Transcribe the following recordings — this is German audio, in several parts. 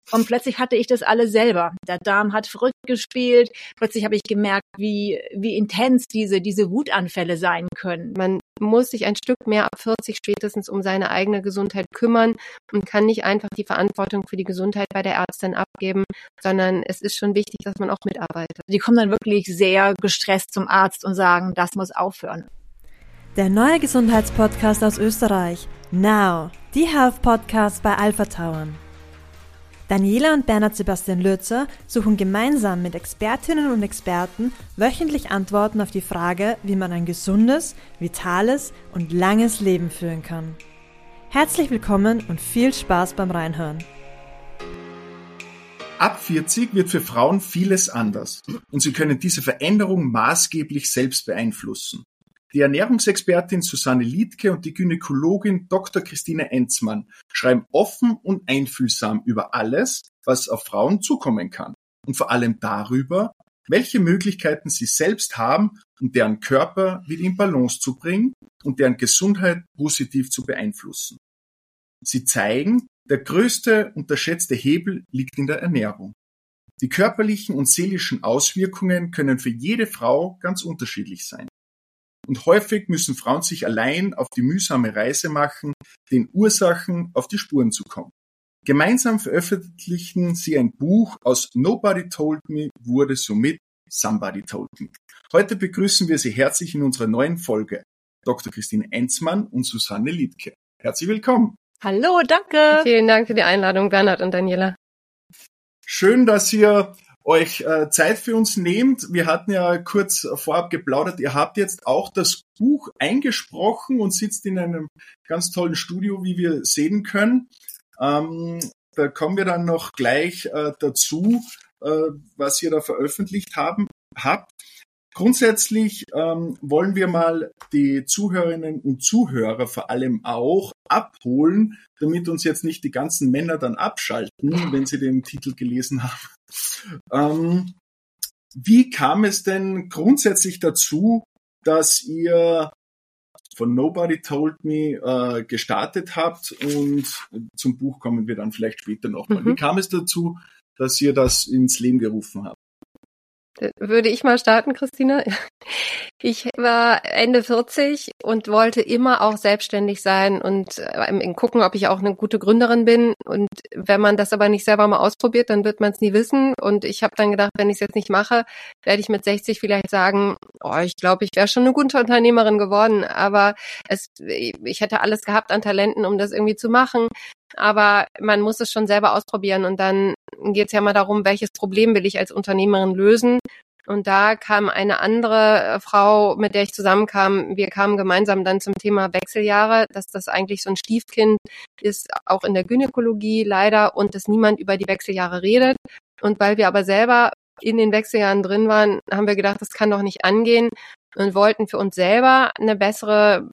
Und plötzlich hatte ich das alles selber. Der Darm hat verrückt gespielt. Plötzlich habe ich gemerkt, wie intens diese Wutanfälle sein können. Man muss sich ein Stück mehr ab 40 spätestens um seine eigene Gesundheit kümmern und kann nicht einfach die Verantwortung für die Gesundheit bei der Ärztin abgeben, sondern es ist schon wichtig, dass man auch mitarbeitet. Die kommen dann wirklich sehr gestresst zum Arzt und sagen, das muss aufhören. Der neue Gesundheitspodcast aus Österreich. Now, die Health Podcast bei Alpha Tauern. Daniela und Bernhard Sebastian Lürzer suchen gemeinsam mit Expertinnen und Experten wöchentlich Antworten auf die Frage, wie man ein gesundes, vitales und langes Leben führen kann. Herzlich willkommen und viel Spaß beim Reinhören. Ab 40 wird für Frauen vieles anders und sie können diese Veränderung maßgeblich selbst beeinflussen. Die Ernährungsexpertin Susanne Liedtke und die Gynäkologin Dr. Christine Enzmann schreiben offen und einfühlsam über alles, was auf Frauen zukommen kann und vor allem darüber, welche Möglichkeiten sie selbst haben, um deren Körper wieder in Balance zu bringen und deren Gesundheit positiv zu beeinflussen. Sie zeigen, der größte unterschätzte Hebel liegt in der Ernährung. Die körperlichen und seelischen Auswirkungen können für jede Frau ganz unterschiedlich sein. Und häufig müssen Frauen sich allein auf die mühsame Reise machen, den Ursachen auf die Spuren zu kommen. Gemeinsam veröffentlichen sie ein Buch aus Nobody Told Me wurde somit Somebody Told Me. Heute begrüßen wir Sie herzlich in unserer neuen Folge, Dr. Christine Enzmann und Susanne Liedtke. Herzlich willkommen. Hallo, danke. Vielen Dank für die Einladung, Bernhard und Daniela. Schön, dass ihr euch Zeit für uns nehmt. Wir hatten ja kurz vorab geplaudert. Ihr habt jetzt auch das Buch eingesprochen und sitzt in einem ganz tollen Studio, wie wir sehen können. Da kommen wir dann noch gleich dazu, was ihr da veröffentlicht habt. Grundsätzlich wollen wir mal die Zuhörerinnen und Zuhörer vor allem auch abholen, damit uns jetzt nicht die ganzen Männer dann abschalten, wenn sie den Titel gelesen haben. Wie kam es denn grundsätzlich dazu, dass ihr von Nobody Told Me gestartet habt, und zum Buch kommen wir dann vielleicht später nochmal. Wie kam es dazu, dass ihr das ins Leben gerufen habt? Würde ich mal starten, Christina? Ich war Ende 40 und wollte immer auch selbstständig sein und gucken, ob ich auch eine gute Gründerin bin. Und wenn man das aber nicht selber mal ausprobiert, dann wird man es nie wissen. Und ich habe dann gedacht, wenn ich es jetzt nicht mache, werde ich mit 60 vielleicht sagen, ich glaube, ich wäre schon eine gute Unternehmerin geworden. Aber ich hätte alles gehabt an Talenten, um das irgendwie zu machen. Aber man muss es schon selber ausprobieren, und dann geht es ja mal darum, welches Problem will ich als Unternehmerin lösen. Und da kam eine andere Frau, mit der ich zusammenkam. Wir kamen gemeinsam dann zum Thema Wechseljahre, dass das eigentlich so ein Stiefkind ist, auch in der Gynäkologie leider, und dass niemand über die Wechseljahre redet. Und weil wir aber selber in den Wechseljahren drin waren, haben wir gedacht, das kann doch nicht angehen, und wollten für uns selber eine bessere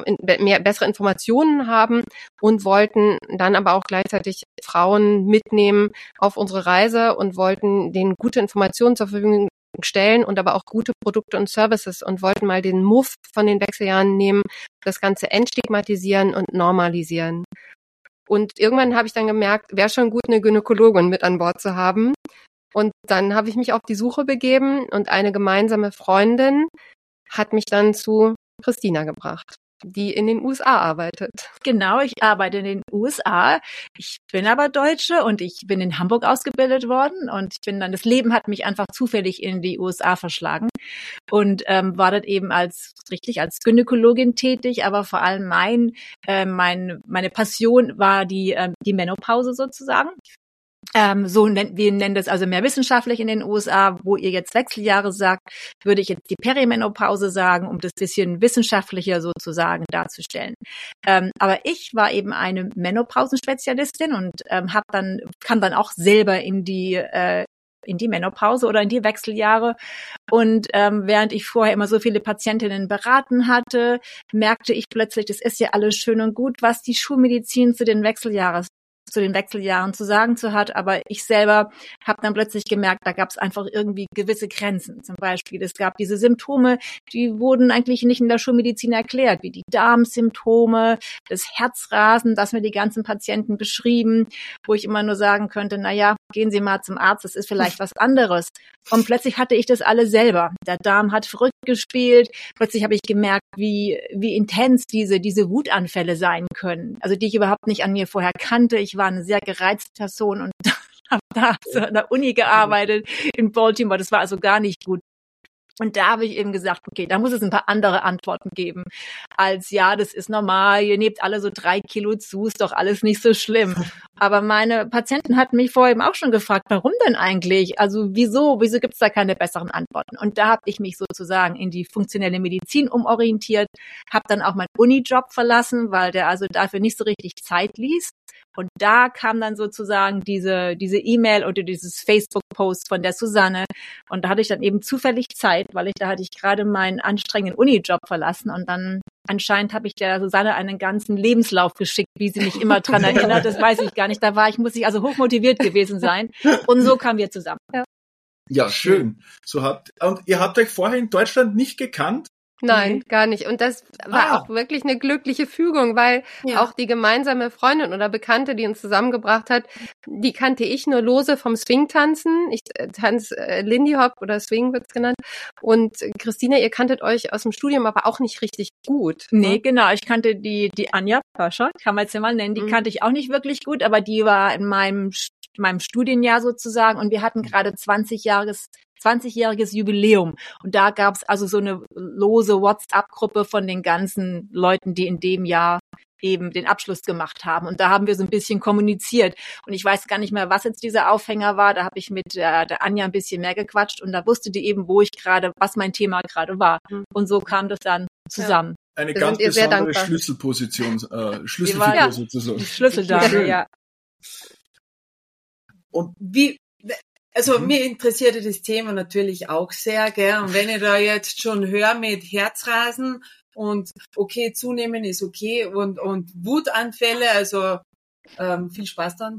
Informationen haben und wollten dann aber auch gleichzeitig Frauen mitnehmen auf unsere Reise und wollten denen gute Informationen zur Verfügung stellen und aber auch gute Produkte und Services, und wollten mal den Muff von den Wechseljahren nehmen, das Ganze entstigmatisieren und normalisieren. Und irgendwann habe ich dann gemerkt, wäre schon gut, eine Gynäkologin mit an Bord zu haben. Und dann habe ich mich auf die Suche begeben, und eine gemeinsame Freundin hat mich dann zu Christina gebracht, die in den USA arbeitet. Genau, ich arbeite in den USA. Ich bin aber Deutsche und ich bin in Hamburg ausgebildet worden, und das Leben hat mich einfach zufällig in die USA verschlagen, und war dort eben als Gynäkologin tätig, aber vor allem meine Passion war die Menopause sozusagen. Wir nennen das also mehr wissenschaftlich in den USA, wo ihr jetzt Wechseljahre sagt, würde ich jetzt die Perimenopause sagen, um das bisschen wissenschaftlicher sozusagen darzustellen. Aber ich war eben eine Menopausenspezialistin und kam dann auch selber in die Menopause oder in die Wechseljahre. Und während ich vorher immer so viele Patientinnen beraten hatte, merkte ich plötzlich, das ist ja alles schön und gut, was die Schulmedizin zu den Wechseljahren zu den Wechseljahren zu sagen hat, aber ich selber habe dann plötzlich gemerkt, da gab es einfach irgendwie gewisse Grenzen. Zum Beispiel, es gab diese Symptome, die wurden eigentlich nicht in der Schulmedizin erklärt, wie die Darmsymptome, das Herzrasen, das mir die ganzen Patienten beschrieben, wo ich immer nur sagen könnte, na ja, gehen Sie mal zum Arzt, das ist vielleicht was anderes. Und plötzlich hatte ich das alle selber. Der Darm hat verrückt gespielt. Plötzlich habe ich gemerkt, wie intens diese Wutanfälle sein können. Also die ich überhaupt nicht an mir vorher kannte. Ich war eine sehr gereizte Person und habe da so an der Uni gearbeitet in Baltimore. Das war also gar nicht gut. Und da habe ich eben gesagt, okay, da muss es ein paar andere Antworten geben, als ja, das ist normal, ihr nehmt alle so 3 Kilo zu, ist doch alles nicht so schlimm. Aber meine Patienten hatten mich vorher eben auch schon gefragt, warum denn eigentlich? Also wieso gibt's da keine besseren Antworten? Und da habe ich mich sozusagen in die funktionelle Medizin umorientiert, habe dann auch meinen Unijob verlassen, weil der also dafür nicht so richtig Zeit ließ. Und da kam dann sozusagen diese E-Mail oder dieses Facebook-Post von der Susanne. Und da hatte ich dann eben zufällig Zeit, weil da hatte ich gerade meinen anstrengenden Unijob verlassen. Und dann anscheinend habe ich der Susanne einen ganzen Lebenslauf geschickt, wie sie mich immer dran erinnert. Das weiß ich gar nicht. Muss ich also hochmotiviert gewesen sein. Und so kamen wir zusammen. Ja, schön. Und ihr habt euch vorher in Deutschland nicht gekannt? Nein, gar nicht. Und das war auch wirklich eine glückliche Fügung, weil auch die gemeinsame Freundin oder Bekannte, die uns zusammengebracht hat, die kannte ich nur lose vom Swing-Tanzen. Ich tanze Lindy Hop oder Swing wird's genannt. Und Christina, ihr kanntet euch aus dem Studium aber auch nicht richtig gut. Nee, genau. Ich kannte die Anja Pöscher, kann man jetzt ja mal nennen. Die kannte ich auch nicht wirklich gut, aber die war in meinem Studienjahr sozusagen und wir hatten gerade 20-jähriges Jubiläum. Und da gab's also so eine lose WhatsApp-Gruppe von den ganzen Leuten, die in dem Jahr eben den Abschluss gemacht haben. Und da haben wir so ein bisschen kommuniziert. Und ich weiß gar nicht mehr, was jetzt dieser Aufhänger war. Da habe ich mit der Anja ein bisschen mehr gequatscht und da wusste die eben, was mein Thema gerade war. Und so kam das dann zusammen. Ja. Eine ganz besondere Schlüsselposition, Schlüsselfigur sozusagen. Die Schlüsseldame, ja. Und mir interessierte das Thema natürlich auch sehr, gell? Und wenn ich da jetzt schon höre mit Herzrasen und okay, zunehmen ist okay und Wutanfälle, also viel Spaß dann.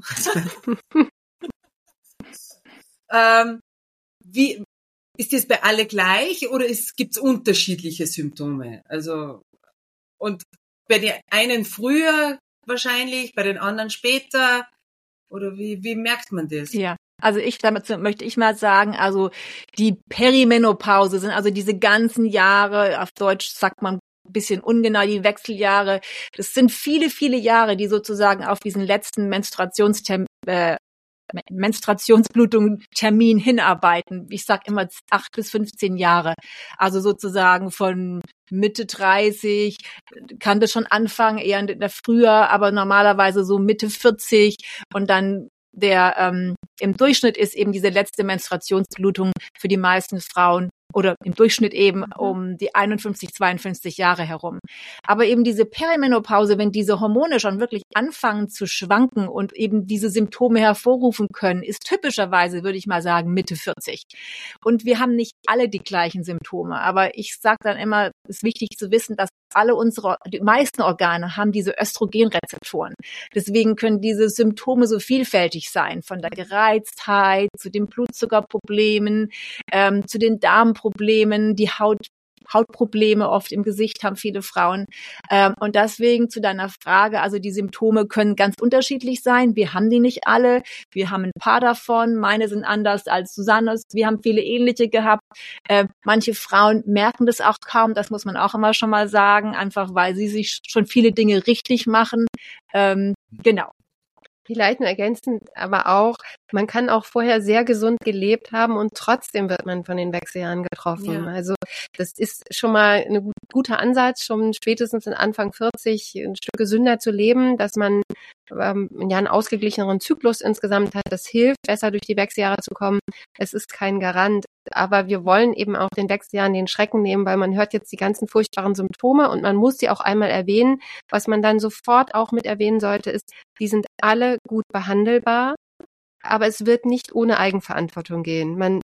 Wie ist das bei alle gleich oder gibt's unterschiedliche Symptome? Also und bei den einen früher wahrscheinlich, bei den anderen später oder wie merkt man das? Ja. Also dazu möchte ich mal sagen, also die Perimenopause sind also diese ganzen Jahre, auf Deutsch sagt man ein bisschen ungenau, die Wechseljahre. Das sind viele, viele Jahre, die sozusagen auf diesen letzten Menstruationsblutung-Termin hinarbeiten. Ich sag immer 8 bis 15 Jahre. Also sozusagen von Mitte 30 kann das schon anfangen, eher in der früher, aber normalerweise so Mitte 40 und dann im Durchschnitt ist eben diese letzte Menstruationsblutung für die meisten Frauen oder im Durchschnitt eben um die 51, 52 Jahre herum. Aber eben diese Perimenopause, wenn diese Hormone schon wirklich anfangen zu schwanken und eben diese Symptome hervorrufen können, ist typischerweise, würde ich mal sagen, Mitte 40. Und wir haben nicht alle die gleichen Symptome. Aber ich sage dann immer, es ist wichtig zu wissen, dass die meisten Organe haben diese Östrogenrezeptoren. Deswegen können diese Symptome so vielfältig sein, von der Gereiztheit zu den Blutzuckerproblemen, zu den Darmproblemen, die Hautprobleme oft im Gesicht haben viele Frauen. Und deswegen zu deiner Frage, also die Symptome können ganz unterschiedlich sein. Wir haben die nicht alle. Wir haben ein paar davon. Meine sind anders als Susannes. Wir haben viele ähnliche gehabt. Manche Frauen merken das auch kaum. Das muss man auch immer schon mal sagen, einfach weil sie sich schon viele Dinge richtig machen. Genau. Vielleicht nur ergänzend, aber auch, man kann auch vorher sehr gesund gelebt haben und trotzdem wird man von den Wechseljahren getroffen. Ja. Also das ist schon mal ein guter Ansatz, schon spätestens in Anfang 40 ein Stück gesünder zu leben, dass man einen ausgeglicheneren Zyklus insgesamt hat. Das hilft, besser durch die Wechseljahre zu kommen. Es ist kein Garant. Aber wir wollen eben auch den Wechseljahren den Schrecken nehmen, weil man hört jetzt die ganzen furchtbaren Symptome und man muss sie auch einmal erwähnen. Was man dann sofort auch mit erwähnen sollte, ist, die sind alle gut behandelbar, aber es wird nicht ohne Eigenverantwortung gehen. Man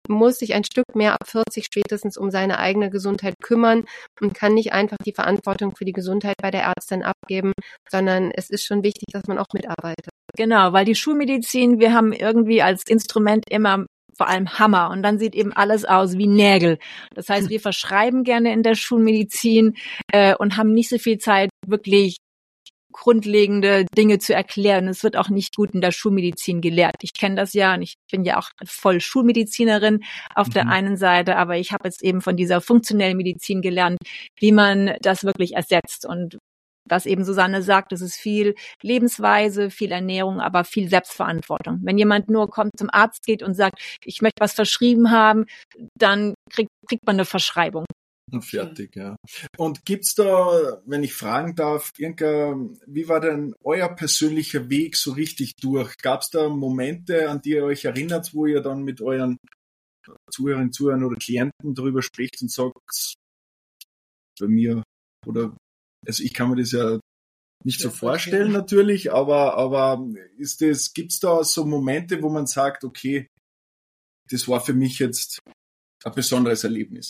muss sich ein Stück mehr ab 40 spätestens um seine eigene Gesundheit kümmern und kann nicht einfach die Verantwortung für die Gesundheit bei der Ärztin abgeben, sondern es ist schon wichtig, dass man auch mitarbeitet. Genau, weil die Schulmedizin, wir haben irgendwie als Instrument immer vor allem Hammer und dann sieht eben alles aus wie Nägel. Das heißt, wir verschreiben gerne in der Schulmedizin und haben nicht so viel Zeit, wirklich grundlegende Dinge zu erklären. Es wird auch nicht gut in der Schulmedizin gelehrt. Ich kenne das ja und ich bin ja auch voll Schulmedizinerin auf der einen Seite, aber ich habe jetzt eben von dieser funktionellen Medizin gelernt, wie man das wirklich ersetzt. Und was eben Susanne sagt, es ist viel Lebensweise, viel Ernährung, aber viel Selbstverantwortung. Wenn jemand nur kommt, zum Arzt geht und sagt, ich möchte was verschrieben haben, dann kriegt man eine Verschreibung. Fertig, ja. Und gibt's da, wenn ich fragen darf, wie war denn euer persönlicher Weg so richtig durch? Gab's da Momente, an die ihr euch erinnert, wo ihr dann mit euren Zuhörern oder Klienten darüber spricht und sagt, bei mir, oder, also ich kann mir das ja nicht so vorstellen natürlich, aber gibt's da so Momente, wo man sagt, okay, das war für mich jetzt ein besonderes Erlebnis?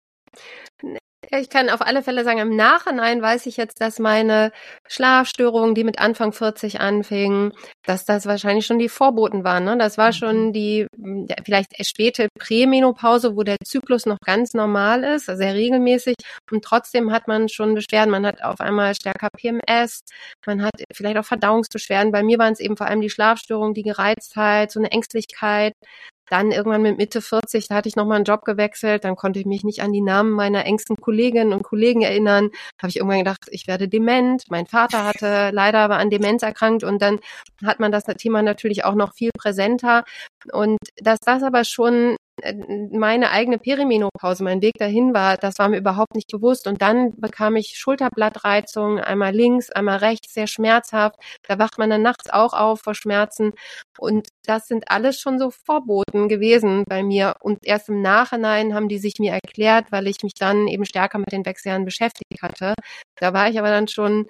Ja, ich kann auf alle Fälle sagen, im Nachhinein weiß ich jetzt, dass meine Schlafstörungen, die mit Anfang 40 anfingen, dass das wahrscheinlich schon die Vorboten waren. Ne? Das war schon die vielleicht späte Prämenopause, wo der Zyklus noch ganz normal ist, also sehr regelmäßig. Und trotzdem hat man schon Beschwerden. Man hat auf einmal stärker PMS, man hat vielleicht auch Verdauungsbeschwerden. Bei mir waren es eben vor allem die Schlafstörungen, die Gereiztheit, so eine Ängstlichkeit. Dann irgendwann mit Mitte 40, da hatte ich nochmal einen Job gewechselt, dann konnte ich mich nicht an die Namen meiner engsten Kolleginnen und Kollegen erinnern. Da habe ich irgendwann gedacht, ich werde dement. Mein Vater hatte leider aber an Demenz erkrankt und dann hat man das Thema natürlich auch noch viel präsenter. Und dass das aber schon meine eigene Perimenopause, mein Weg dahin war, das war mir überhaupt nicht bewusst. Und dann bekam ich Schulterblattreizungen, einmal links, einmal rechts, sehr schmerzhaft. Da wacht man dann nachts auch auf vor Schmerzen. Und das sind alles schon so Vorboten gewesen bei mir. Und erst im Nachhinein haben die sich mir erklärt, weil ich mich dann eben stärker mit den Wechseljahren beschäftigt hatte. Da war ich aber dann schon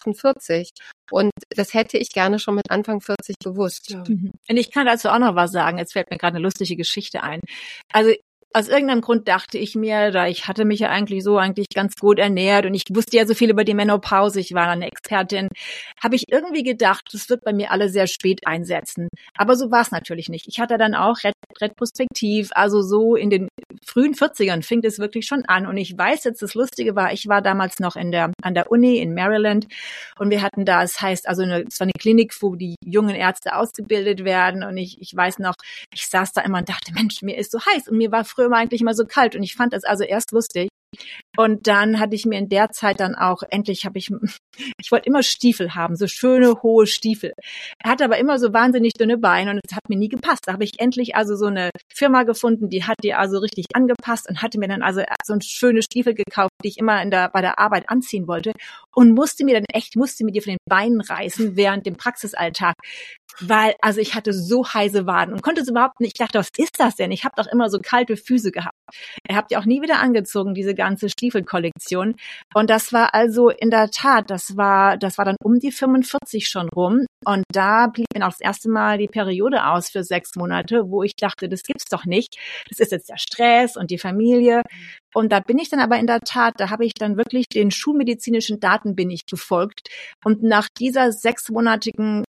48. Und das hätte ich gerne schon mit Anfang 40 gewusst. Ja. Und ich kann dazu auch noch was sagen. Jetzt fällt mir gerade eine lustige Geschichte ein. Also aus irgendeinem Grund dachte ich mir, da ich hatte mich ja eigentlich ganz gut ernährt und ich wusste ja so viel über die Menopause, ich war eine Expertin, habe ich irgendwie gedacht, das wird bei mir alle sehr spät einsetzen. Aber so war es natürlich nicht. Ich hatte dann auch retrospektiv, also so in den frühen 40ern fing es wirklich schon an. Und ich weiß jetzt, das Lustige war, ich war damals noch an der Uni in Maryland und wir hatten da, es heißt, also es war eine Klinik, wo die jungen Ärzte ausgebildet werden und ich weiß noch, ich saß da immer und dachte, Mensch, mir ist so heiß und mir war früher eigentlich immer so kalt und ich fand das also erst lustig. Und dann hatte ich mir in der Zeit dann auch, ich wollte immer Stiefel haben, so schöne, hohe Stiefel. Er hatte aber immer so wahnsinnig dünne Beine und es hat mir nie gepasst. Da habe ich endlich also so eine Firma gefunden, die hat die also richtig angepasst und hatte mir dann also so ein schöne Stiefel gekauft, die ich immer bei der Arbeit anziehen wollte und musste mir die von den Beinen reißen während dem Praxisalltag. Weil, also ich hatte so heiße Waden und konnte es überhaupt nicht, ich dachte, was ist das denn? Ich habe doch immer so kalte Füße gehabt. Er habt ja auch nie wieder angezogen, diese ganze Stiefelkollektion. Und das war also in der Tat, das war dann um die 45 schon rum. Und da blieb mir auch das erste Mal die Periode aus für 6 Monate, wo ich dachte, das gibt's doch nicht. Das ist jetzt der Stress und die Familie. Und da bin ich dann aber in der Tat, da habe ich dann wirklich den schulmedizinischen Daten bin ich gefolgt. Und nach dieser 6-monatigen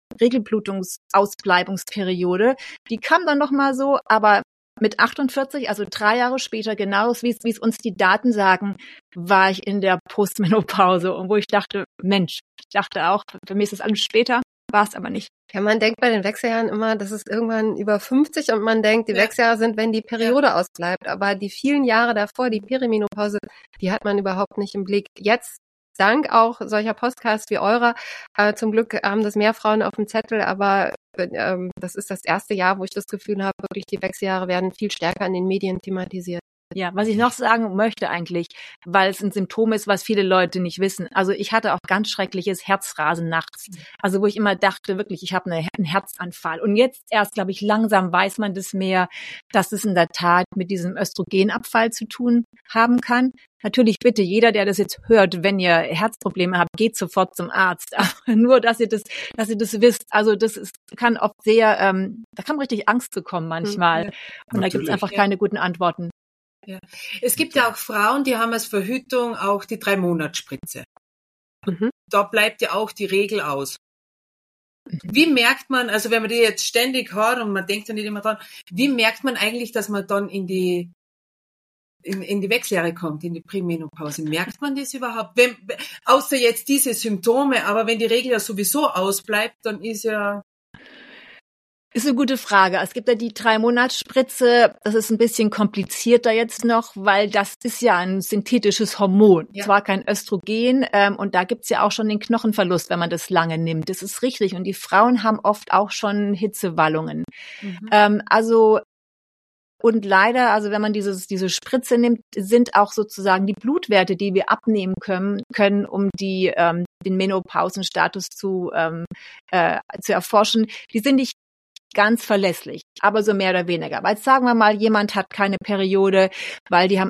Regelblutungsausbleibungsperiode, die kam dann nochmal so, aber mit 48, also 3 Jahre später, genau wie es uns die Daten sagen, war ich in der Postmenopause. Und wo ich dachte, Mensch, ich dachte auch, für mich ist das alles später, war es aber nicht. Ja, man denkt bei den Wechseljahren immer, das ist irgendwann über 50 und man denkt, die Wechseljahre sind, wenn die Periode ausbleibt. Aber die vielen Jahre davor, die Perimenopause, die hat man überhaupt nicht im Blick. Jetzt, dank auch solcher Podcasts wie eurer, zum Glück haben das mehr Frauen auf dem Zettel, aber das ist das erste Jahr, wo ich das Gefühl habe, wirklich die Wechseljahre werden viel stärker in den Medien thematisiert. Ja, was ich noch sagen möchte eigentlich, weil es ein Symptom ist, was viele Leute nicht wissen. Also ich hatte auch ganz schreckliches Herzrasen nachts. Also wo ich immer dachte, wirklich, ich habe einen Herzanfall. Und jetzt erst, glaube ich, langsam weiß man das mehr, dass es in der Tat mit diesem Östrogenabfall zu tun haben kann. Natürlich bitte jeder, der das jetzt hört, wenn ihr Herzprobleme habt, geht sofort zum Arzt. Aber nur, dass ihr das wisst. Also kann oft sehr, da kann richtig Angst bekommen manchmal. Ja, und da gibt es einfach keine guten Antworten. Ja. Es gibt ja auch Frauen, die haben als Verhütung auch die 3-Monats-Spritze. Da bleibt ja auch die Regel aus. Wie merkt man, also wenn man die jetzt ständig hat und man denkt dann nicht immer dran, wie merkt man eigentlich, dass man dann in die Wechseljahre kommt, in die Prämenopause? Merkt man das überhaupt? Außer jetzt diese Symptome, aber wenn die Regel ja sowieso ausbleibt, dann ist ja... Ist eine gute Frage. Es gibt ja die 3-Monats-Spritze. Das ist ein bisschen komplizierter jetzt noch, weil das ist ja ein synthetisches Hormon. Ja. Zwar kein Östrogen, und da gibt's ja auch schon den Knochenverlust, wenn man das lange nimmt. Das ist richtig. Und die Frauen haben oft auch schon Hitzewallungen. Und leider, also wenn man diese Spritze nimmt, sind auch sozusagen die Blutwerte, die wir abnehmen können, um den Menopausenstatus zu erforschen, die sind nicht ganz verlässlich, aber so mehr oder weniger. Weil sagen wir mal, jemand hat keine Periode, weil die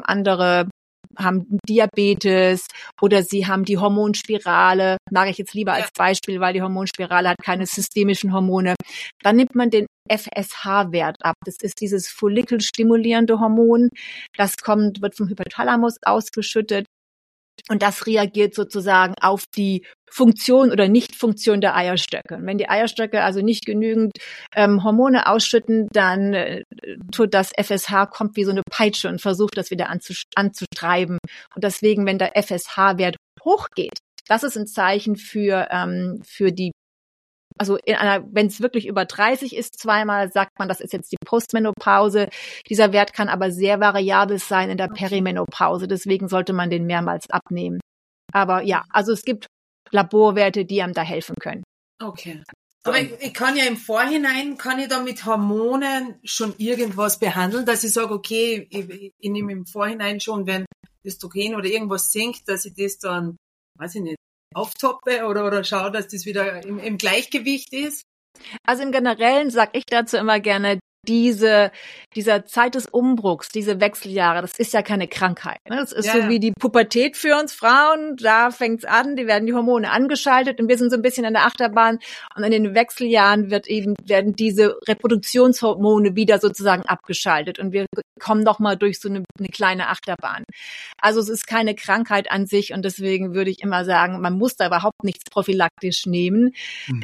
haben Diabetes oder sie haben die Hormonspirale, mag ich jetzt lieber als Beispiel, weil die Hormonspirale hat keine systemischen Hormone. Dann nimmt man den FSH-Wert ab. Das ist dieses follikelstimulierende Hormon. Das wird vom Hypothalamus ausgeschüttet. Und das reagiert sozusagen auf die Funktion oder Nichtfunktion der Eierstöcke. Und wenn die Eierstöcke also nicht genügend Hormone ausschütten, dann tut das FSH, kommt wie so eine Peitsche und versucht das wieder anzutreiben. Und deswegen, wenn der FSH-Wert hochgeht, das ist ein Zeichen für die, also wenn es wirklich über 30 ist, zweimal sagt man, das ist jetzt die Postmenopause. Dieser Wert kann aber sehr variabel sein in der Perimenopause. Deswegen sollte man den mehrmals abnehmen. Aber ja, also es gibt Laborwerte, die einem da helfen können. Okay. Aber ich kann ja im Vorhinein, kann ich da mit Hormonen schon irgendwas behandeln, dass ich sage, okay, ich nehme im Vorhinein schon, wenn Östrogen oder irgendwas sinkt, dass ich das dann, weiß ich nicht, auftoppe oder schaue, dass das wieder im Gleichgewicht ist? Also im Generellen sage ich dazu immer gerne, dieser Zeit des Umbruchs, diese Wechseljahre, das ist ja keine Krankheit. Ne? Das ist so wie die Pubertät für uns Frauen. Da fängt's an, werden die Hormone angeschaltet und wir sind so ein bisschen an der Achterbahn. Und in den Wechseljahren werden diese Reproduktionshormone wieder sozusagen abgeschaltet und wir kommen noch mal durch so eine kleine Achterbahn. Also es ist keine Krankheit an sich und deswegen würde ich immer sagen, man muss da überhaupt nichts prophylaktisch nehmen.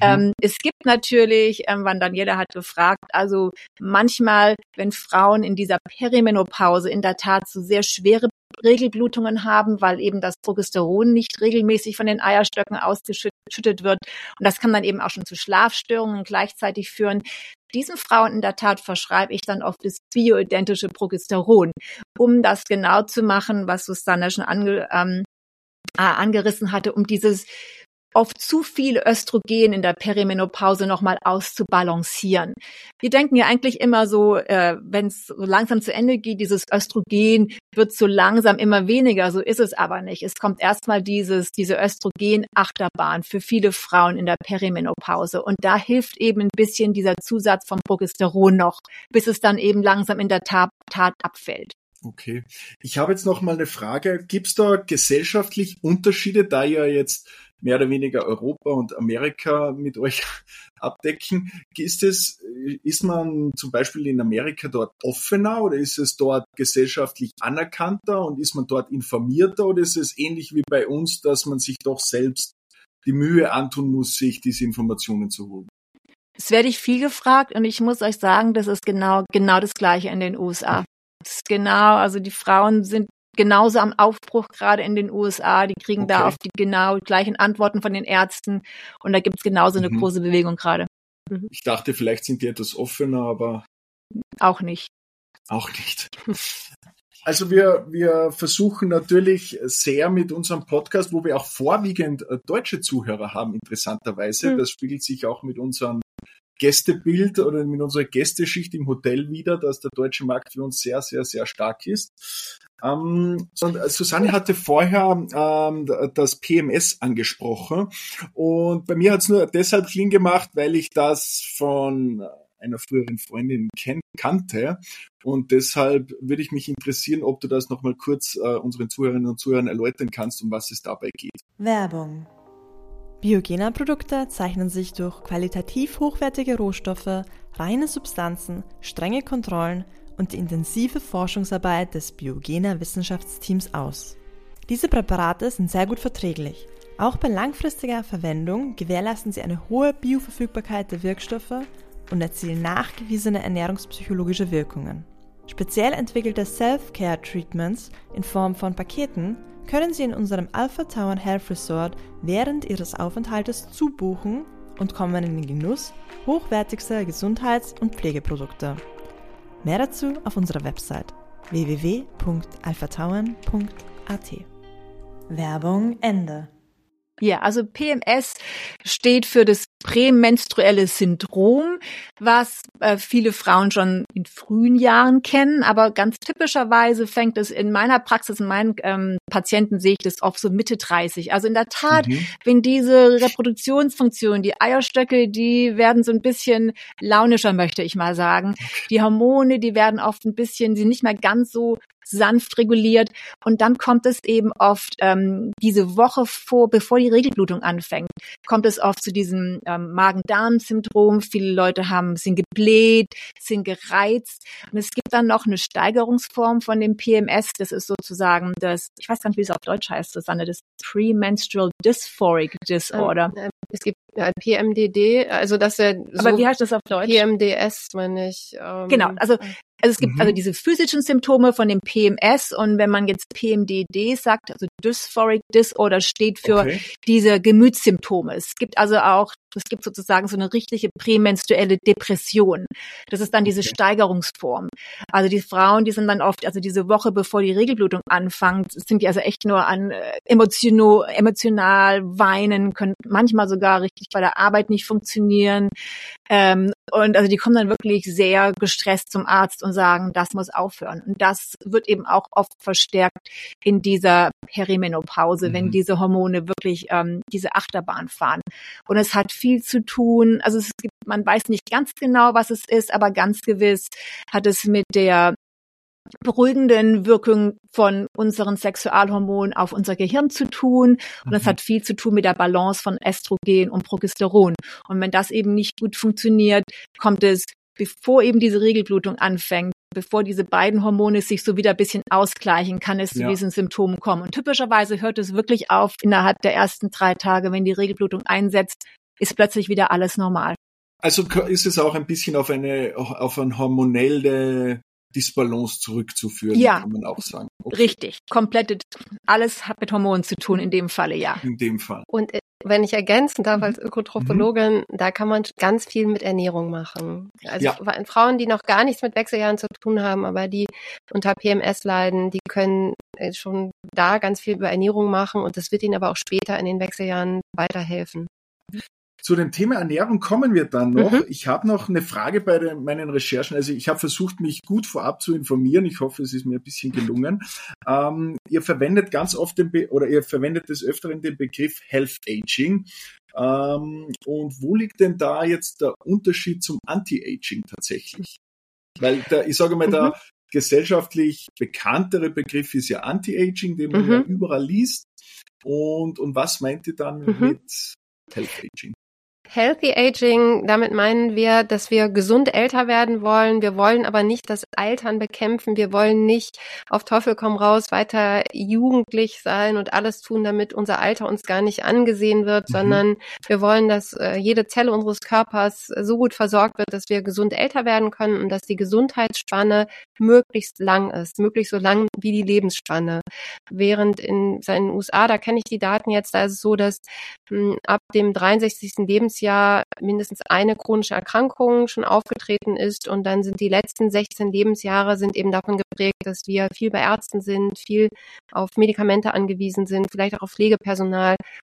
Es gibt natürlich, wann dann jeder hat gefragt, also manchmal, wenn Frauen in dieser Perimenopause in der Tat so sehr schwere Regelblutungen haben, weil eben das Progesteron nicht regelmäßig von den Eierstöcken ausgeschüttet wird. Und das kann dann eben auch schon zu Schlafstörungen gleichzeitig führen. Diesen Frauen in der Tat verschreibe ich dann oft das bioidentische Progesteron, um das genau zu machen, was Susanne schon angerissen hatte, um dieses oft zu viel Östrogen in der Perimenopause nochmal auszubalancieren. Wir denken ja eigentlich immer so, wenn es so langsam zu Ende geht, dieses Östrogen wird so langsam immer weniger. So ist es aber nicht. Es kommt erstmal diese Östrogen-Achterbahn für viele Frauen in der Perimenopause. Und da hilft eben ein bisschen dieser Zusatz vom Progesteron noch, bis es dann eben langsam in der Tat abfällt. Okay. Ich habe jetzt noch mal eine Frage. Gibt es da gesellschaftlich Unterschiede, da ihr jetzt mehr oder weniger Europa und Amerika mit euch abdecken? Ist man zum Beispiel in Amerika dort offener oder ist es dort gesellschaftlich anerkannter und ist man dort informierter oder ist es ähnlich wie bei uns, dass man sich doch selbst die Mühe antun muss, sich diese Informationen zu holen? Es werde ich viel gefragt und ich muss euch sagen, das ist genau das Gleiche in den USA. Das ist also die Frauen sind genauso am Aufbruch gerade in den USA. Die kriegen da auf die genau gleichen Antworten von den Ärzten und da gibt's genauso eine große Bewegung gerade. Ich dachte, vielleicht sind die etwas offener, aber auch nicht. Auch nicht. Also wir versuchen natürlich sehr mit unserem Podcast, wo wir auch vorwiegend deutsche Zuhörer haben, interessanterweise. Das spiegelt sich auch mit unseren Gästebild oder mit unserer Gästeschicht im Hotel wieder, dass der deutsche Markt für uns sehr, sehr, sehr stark ist. Und Susanne hatte vorher das PMS angesprochen und bei mir hat es nur deshalb Klick gemacht, weil ich das von einer früheren Freundin kannte und deshalb würde ich mich interessieren, ob du das nochmal kurz unseren Zuhörerinnen und Zuhörern erläutern kannst, um was es dabei geht. Werbung. Biogena-Produkte zeichnen sich durch qualitativ hochwertige Rohstoffe, reine Substanzen, strenge Kontrollen und die intensive Forschungsarbeit des Biogena-Wissenschaftsteams aus. Diese Präparate sind sehr gut verträglich. Auch bei langfristiger Verwendung gewährleisten sie eine hohe Bioverfügbarkeit der Wirkstoffe und erzielen nachgewiesene ernährungspsychologische Wirkungen. Speziell entwickelte Self-Care-Treatments in Form von Paketen können Sie in unserem Alpha Tauern Health Resort während Ihres Aufenthaltes zubuchen und kommen in den Genuss hochwertigster Gesundheits- und Pflegeprodukte. Mehr dazu auf unserer Website www.alphatauern.at. Werbung Ende. Ja, also PMS steht für das prämenstruelle Syndrom, was viele Frauen schon in frühen Jahren kennen, aber ganz typischerweise fängt es in meiner Praxis, in meinen Patienten sehe ich das oft so Mitte 30. Also in der Tat, wenn diese Reproduktionsfunktion, die Eierstöcke, die werden so ein bisschen launischer, möchte ich mal sagen. Die Hormone, die werden oft ein bisschen, sie sind nicht mehr ganz so sanft reguliert und dann kommt es eben oft diese Woche bevor die Regelblutung anfängt, kommt es oft zu diesem Magen-Darm-Syndrom. Viele Leute sind gebläht, sind gereizt und es gibt dann noch eine Steigerungsform von dem PMS. Das ist sozusagen das, ich weiß gar nicht, wie es auf Deutsch heißt, Susanne, das Premenstrual Dysphoric Disorder. Es gibt PMDD, also dass er so. Aber wie heißt das auf Deutsch? PMDS, meine ich. Genau, also es gibt also diese physischen Symptome von dem PMS und wenn man jetzt PMDD sagt, also Dysphoric Disorder steht für diese Gemütssymptome. Es gibt sozusagen so eine richtige prämenstruelle Depression. Das ist dann diese Steigerungsform. Also die Frauen, die sind dann oft, also diese Woche bevor die Regelblutung anfängt, sind die also echt nur an emotional weinen, können manchmal sogar richtig bei der Arbeit nicht funktionieren. Und also die kommen dann wirklich sehr gestresst zum Arzt und sagen, das muss aufhören. Und das wird eben auch oft verstärkt in dieser Perimenopause, wenn diese Hormone wirklich diese Achterbahn fahren. Und es hat viel zu tun, also man weiß nicht ganz genau, was es ist, aber ganz gewiss hat es mit der beruhigenden Wirkung von unseren Sexualhormonen auf unser Gehirn zu tun. Und das hat viel zu tun mit der Balance von Östrogen und Progesteron. Und wenn das eben nicht gut funktioniert, kommt es, bevor eben diese Regelblutung anfängt, bevor diese beiden Hormone sich so wieder ein bisschen ausgleichen, kann es zu diesen Symptomen kommen. Und typischerweise hört es wirklich auf innerhalb der ersten 3 Tage, wenn die Regelblutung einsetzt, ist plötzlich wieder alles normal. Also ist es auch ein bisschen auf eine hormonelle Disbalance zurückzuführen, kann man auch sagen. Richtig. Alles hat mit Hormonen zu tun, in dem Falle, ja. In dem Fall. Und wenn ich ergänzen darf als Ökotrophologin, da kann man ganz viel mit Ernährung machen. Also Frauen, die noch gar nichts mit Wechseljahren zu tun haben, aber die unter PMS leiden, die können schon da ganz viel über Ernährung machen und das wird ihnen aber auch später in den Wechseljahren weiterhelfen. Zu dem Thema Ernährung kommen wir dann noch. Ich habe noch eine Frage bei meinen Recherchen. Also ich habe versucht, mich gut vorab zu informieren. Ich hoffe, es ist mir ein bisschen gelungen. Ihr verwendet ganz oft ihr verwendet des Öfteren den Begriff Health Aging. Und wo liegt denn da jetzt der Unterschied zum Anti-Aging tatsächlich? Weil ich sage mal, der gesellschaftlich bekanntere Begriff ist ja Anti-Aging, den man ja überall liest. Und was meint ihr dann mit Health Aging? Healthy Aging, damit meinen wir, dass wir gesund älter werden wollen. Wir wollen aber nicht das Altern bekämpfen. Wir wollen nicht auf Teufel komm raus weiter jugendlich sein und alles tun, damit unser Alter uns gar nicht angesehen wird, sondern wir wollen, dass jede Zelle unseres Körpers so gut versorgt wird, dass wir gesund älter werden können und dass die Gesundheitsspanne möglichst lang ist, möglichst so lang wie die Lebensspanne. Während in den USA, da kenne ich die Daten jetzt, da ist es so, dass ab dem 63. Lebensjahr mindestens eine chronische Erkrankung schon aufgetreten ist und dann sind die letzten 16 Lebensjahre sind eben davon geprägt, dass wir viel bei Ärzten sind, viel auf Medikamente angewiesen sind, vielleicht auch auf Pflegepersonal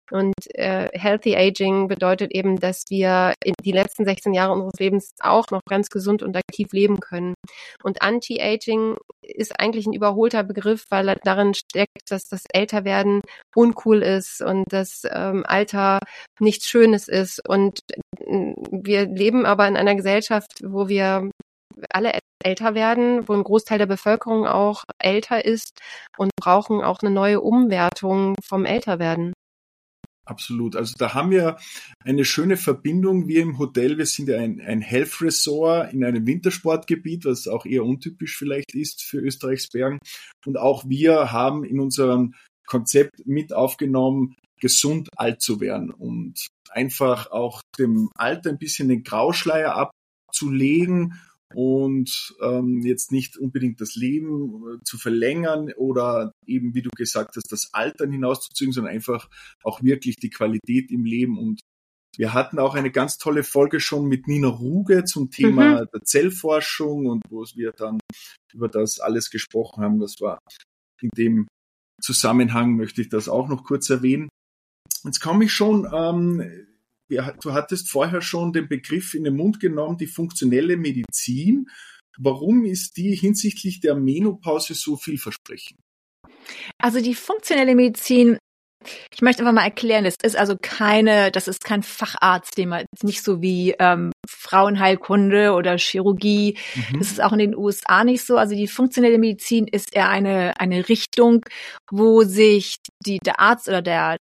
Und Healthy Aging bedeutet eben, dass wir in die letzten 16 Jahre unseres Lebens auch noch ganz gesund und aktiv leben können. Und Anti-Aging ist eigentlich ein überholter Begriff, weil darin steckt, dass das Älterwerden uncool ist und das Alter nichts Schönes ist. Und wir leben aber in einer Gesellschaft, wo wir alle älter werden, wo ein Großteil der Bevölkerung auch älter ist und brauchen auch eine neue Umwertung vom Älterwerden. Absolut. Also da haben wir eine schöne Verbindung. Wir im Hotel, wir sind ja ein Health Resort in einem Wintersportgebiet, was auch eher untypisch vielleicht ist für Österreichs Bergen. Und auch wir haben in unserem Konzept mit aufgenommen, gesund alt zu werden und einfach auch dem Alter ein bisschen den Grauschleier abzulegen und jetzt nicht unbedingt das Leben zu verlängern oder eben, wie du gesagt hast, das Altern hinauszuzögern, sondern einfach auch wirklich die Qualität im Leben. Und wir hatten auch eine ganz tolle Folge schon mit Nina Ruge zum Thema der Zellforschung und wo wir dann über das alles gesprochen haben. Das war in dem Zusammenhang, möchte ich das auch noch kurz erwähnen. Jetzt komme ich schon, du hattest vorher schon den Begriff in den Mund genommen, die funktionelle Medizin. Warum ist die hinsichtlich der Menopause so vielversprechend? Also die funktionelle Medizin, ich möchte einfach mal erklären, das ist kein Facharzt, den man nicht so wie Frauenheilkunde oder Chirurgie. Das ist auch in den USA nicht so. Also die funktionelle Medizin ist eher eine Richtung, wo sich der Arzt oder der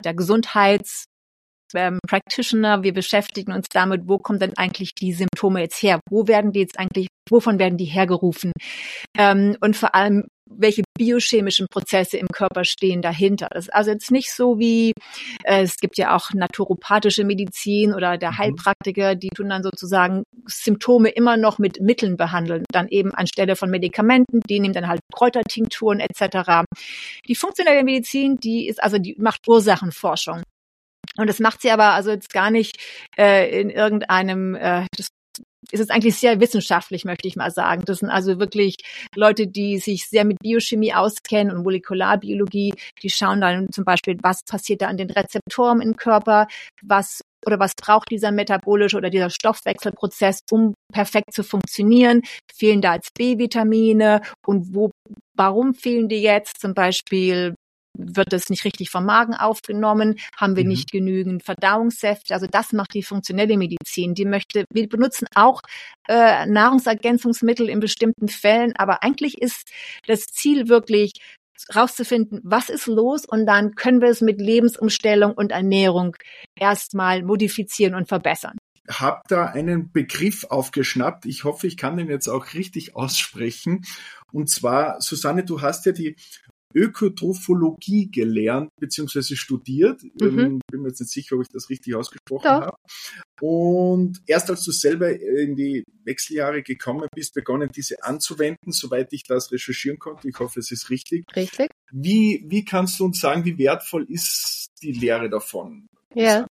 Practitioner, wir beschäftigen uns damit, wo kommen denn eigentlich die Symptome jetzt her? Wovon werden die hergerufen? Und vor allem, welche biochemischen Prozesse im Körper stehen dahinter? Das ist also jetzt nicht so wie, es gibt ja auch naturopathische Medizin oder der Heilpraktiker, die tun dann sozusagen Symptome immer noch mit Mitteln behandeln, dann eben anstelle von Medikamenten, die nehmen dann halt Kräutertinkturen etc. Die funktionelle Medizin, die macht Ursachenforschung. Und das macht sie aber also jetzt gar nicht in irgendeinem, das ist jetzt eigentlich sehr wissenschaftlich, möchte ich mal sagen. Das sind also wirklich Leute, die sich sehr mit Biochemie auskennen und Molekularbiologie. Die schauen dann zum Beispiel, was passiert da an den Rezeptoren im Körper, was braucht dieser metabolische oder dieser Stoffwechselprozess, um perfekt zu funktionieren? Fehlen da jetzt B-Vitamine und warum fehlen die jetzt? Zum Beispiel wird es nicht richtig vom Magen aufgenommen, haben wir nicht genügend Verdauungssäfte. Also das macht die funktionelle Medizin. Wir benutzen auch Nahrungsergänzungsmittel in bestimmten Fällen, aber eigentlich ist das Ziel wirklich rauszufinden, was ist los, und dann können wir es mit Lebensumstellung und Ernährung erstmal modifizieren und verbessern. Hab da einen Begriff aufgeschnappt. Ich hoffe, ich kann den jetzt auch richtig aussprechen. Und zwar, Susanne, du hast ja die Ökotrophologie gelernt bzw. studiert. Bin mir jetzt nicht sicher, ob ich das richtig ausgesprochen habe. Und erst als du selber in die Wechseljahre gekommen bist, begonnen diese anzuwenden, soweit ich das recherchieren konnte. Ich hoffe, es ist richtig. Richtig. Wie kannst du uns sagen, wie wertvoll ist die Lehre davon? Ja.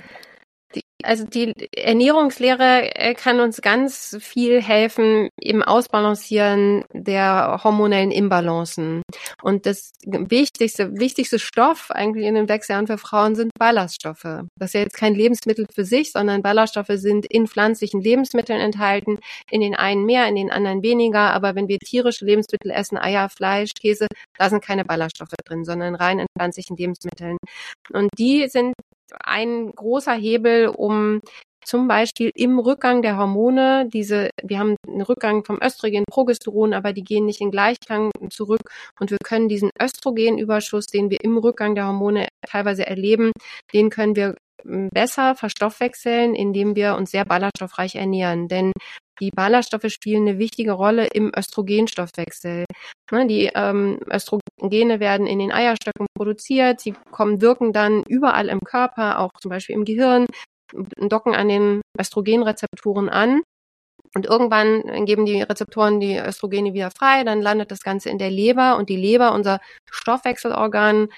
Die Ernährungslehre kann uns ganz viel helfen im Ausbalancieren der hormonellen Imbalancen. Und das wichtigste Stoff eigentlich in den Wechseljahren für Frauen sind Ballaststoffe. Das ist ja jetzt kein Lebensmittel für sich, sondern Ballaststoffe sind in pflanzlichen Lebensmitteln enthalten, in den einen mehr, in den anderen weniger. Aber wenn wir tierische Lebensmittel essen, Eier, Fleisch, Käse, da sind keine Ballaststoffe drin, sondern rein in pflanzlichen Lebensmitteln. Und die sind ein großer Hebel, um zum Beispiel im Rückgang der Hormone, wir haben einen Rückgang vom Östrogen, Progesteron, aber die gehen nicht in Gleichklang zurück, und wir können diesen Östrogenüberschuss, den wir im Rückgang der Hormone teilweise erleben, den können wir besser verstoffwechseln, indem wir uns sehr ballaststoffreich ernähren. Denn die Ballaststoffe spielen eine wichtige Rolle im Östrogenstoffwechsel. Die Östrogene werden in den Eierstöcken produziert, sie wirken dann überall im Körper, auch zum Beispiel im Gehirn, docken an den Östrogenrezeptoren an. Und irgendwann geben die Rezeptoren die Östrogene wieder frei, dann landet das Ganze in der Leber und die Leber, unser Stoffwechselorgan,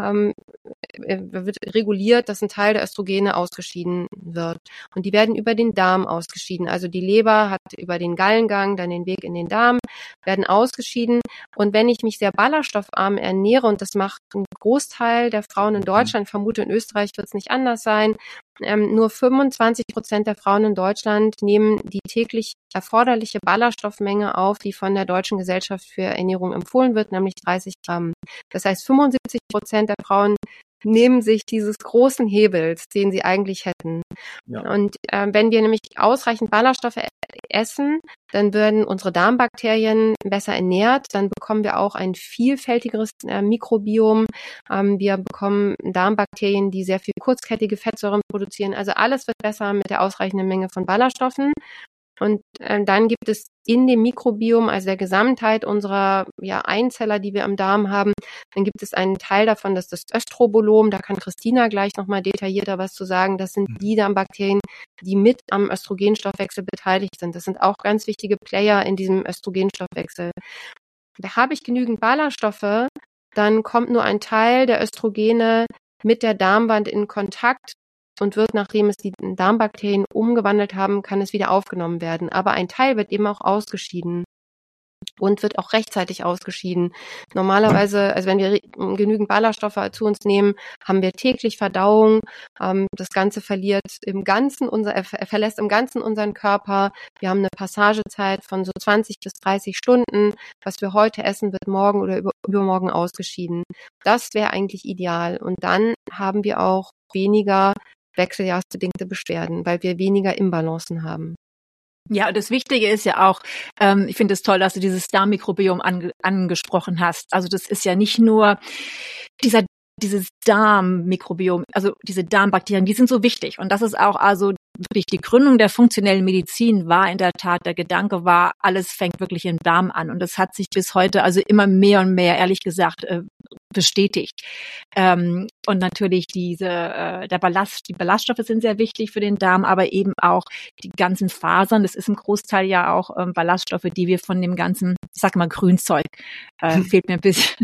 wird reguliert, dass ein Teil der Östrogene ausgeschieden wird. Und die werden über den Darm ausgeschieden. Also die Leber hat über den Gallengang dann den Weg in den Darm, werden ausgeschieden. Und wenn ich mich sehr ballaststoffarm ernähre, und das macht ein Großteil der Frauen in Deutschland, ich vermute in Österreich wird es nicht anders sein, nur 25% der Frauen in Deutschland nehmen die täglich erforderliche Ballaststoffmenge auf, die von der Deutschen Gesellschaft für Ernährung empfohlen wird, nämlich 30 Gramm. Das heißt, 75% der Frauen nehmen sich dieses großen Hebels, den sie eigentlich hätten. Ja. Und wenn wir nämlich ausreichend Ballaststoffe essen, dann werden unsere Darmbakterien besser ernährt, dann bekommen wir auch ein vielfältigeres Mikrobiom. Wir bekommen Darmbakterien, die sehr viel kurzkettige Fettsäuren produzieren. Also alles wird besser mit der ausreichenden Menge von Ballaststoffen. Und dann gibt es in dem Mikrobiom, also der Gesamtheit unserer Einzeller, die wir im Darm haben, dann gibt es einen Teil davon, das ist das Östrobolom. Da kann Christina gleich nochmal detaillierter was zu sagen. Das sind die Darmbakterien, die mit am Östrogenstoffwechsel beteiligt sind. Das sind auch ganz wichtige Player in diesem Östrogenstoffwechsel. Da habe ich genügend Ballaststoffe, dann kommt nur ein Teil der Östrogene mit der Darmwand in Kontakt und wird, nachdem es die Darmbakterien umgewandelt haben, kann es wieder aufgenommen werden. Aber ein Teil wird eben auch ausgeschieden und wird auch rechtzeitig ausgeschieden. Normalerweise, also wenn wir genügend Ballaststoffe zu uns nehmen, haben wir täglich Verdauung. Das Ganze verlässt im Ganzen unseren Körper. Wir haben eine Passagezeit von so 20 bis 30 Stunden. Was wir heute essen, wird morgen oder übermorgen ausgeschieden. Das wäre eigentlich ideal. Und dann haben wir auch weniger wechseljahrsbedingte Beschwerden, weil wir weniger Imbalancen haben. Ja, und das Wichtige ist ja auch, ich finde es toll, dass du dieses Darmmikrobiom angesprochen hast. Also das ist ja nicht nur dieses Darmmikrobiom, also diese Darmbakterien, die sind so wichtig. Und das ist auch also wirklich die Gründung der funktionellen Medizin war in der Tat, der Gedanke war, alles fängt wirklich im Darm an. Und das hat sich bis heute also immer mehr und mehr, ehrlich gesagt, bestätigt. Und natürlich die Ballaststoffe sind sehr wichtig für den Darm, aber eben auch die ganzen Fasern. Das ist im Großteil ja auch Ballaststoffe, die wir von dem ganzen, ich sag mal Grünzeug, fehlt mir ein bisschen,